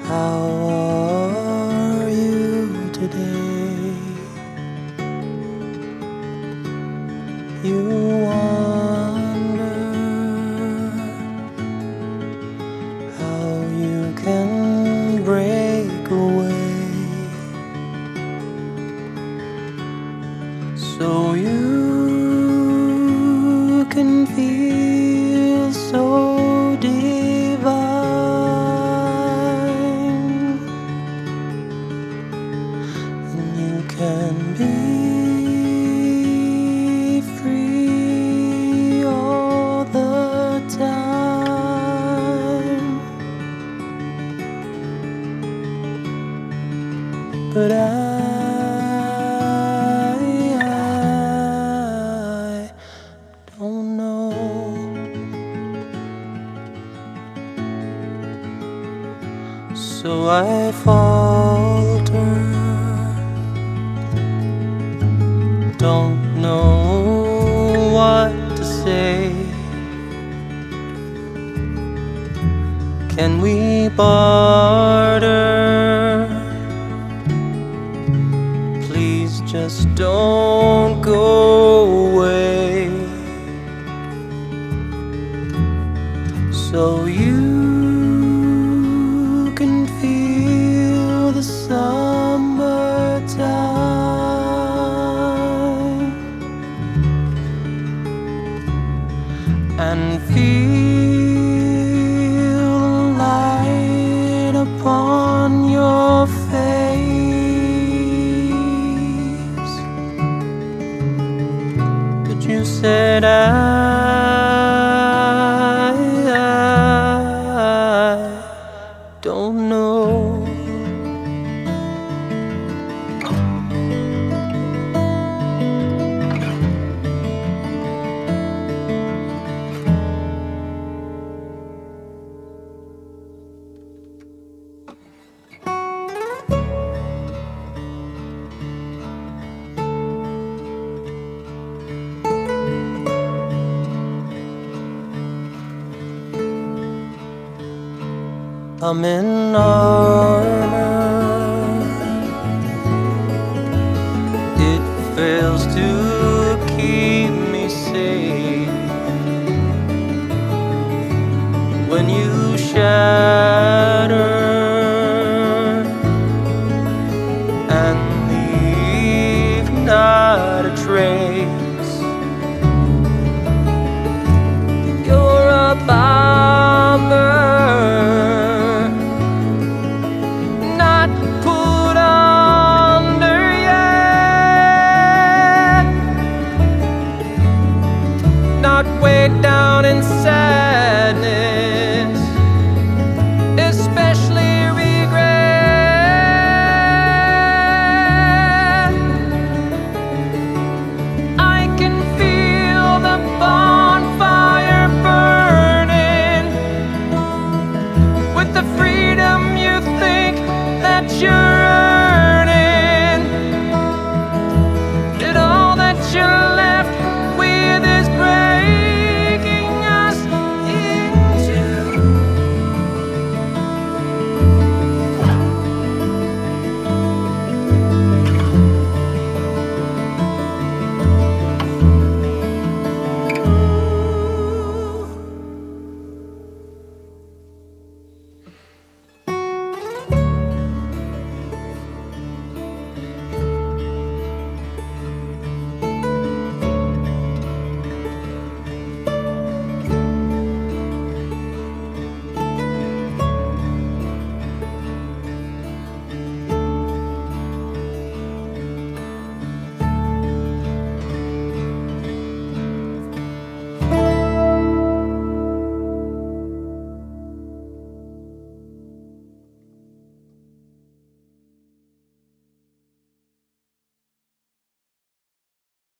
How are you today? You wonder how you can break away, so you can feel so divine, and you can be free all the time. But I don't know. So I falter, don't know what to say. Can we barter? Please just don't go away, so you can feel the summertime and feel the light upon your face. But you said I don't know. I'm in armor, it fails to keep me safe when you shine.